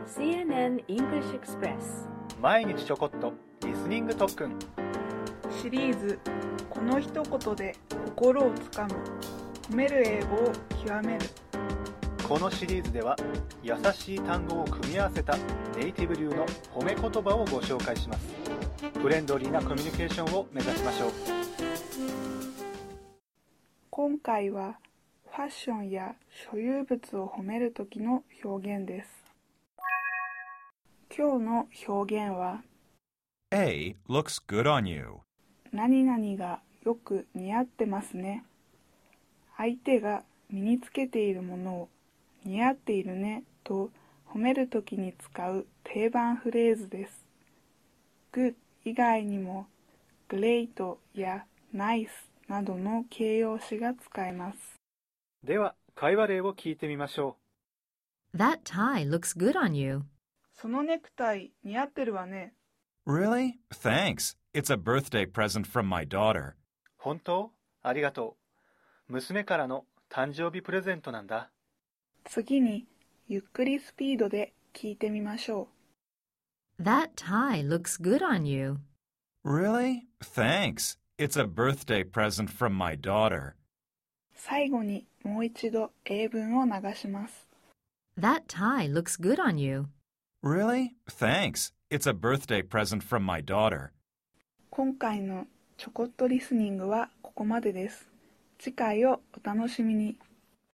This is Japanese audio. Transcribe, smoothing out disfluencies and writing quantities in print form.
CNN English Express 毎日ちょこっとリスニング特訓シリーズこの一言で心をつかむ褒める英語を極める。 このシリーズでは優しい単語を組み合わせたネイティブ流の褒め言葉をご紹介します。フレンドリーなコミュニケーションを目指しましょう。 今回はファッションや所有物を褒めるときの表現です。今日の表現は A looks good on you. 何々がよく似合ってますね。相手が身につけているものを似合っているねと褒めるときに使う定番フレーズです。good 以外にも great や nice などの形容詞が使えます。 では会話例を聞いてみましょう。That tie looks good on you. そのネクタイ似合ってるわね。 Really? Thanks. It's a birthday present from my daughter. 本当？ありがとう。娘からの誕生日プレゼントなんだ。 次にゆっくりスピードで聞いてみましょう。That tie looks good on you. Really? Thanks. It's a birthday present from my daughter. 最後にもう一度英文を流します。 That tie looks good on you. Really? Thanks. It's a birthday present from my daughter. 今回のちょこっとリスニングはここまでです。次回をお楽しみに。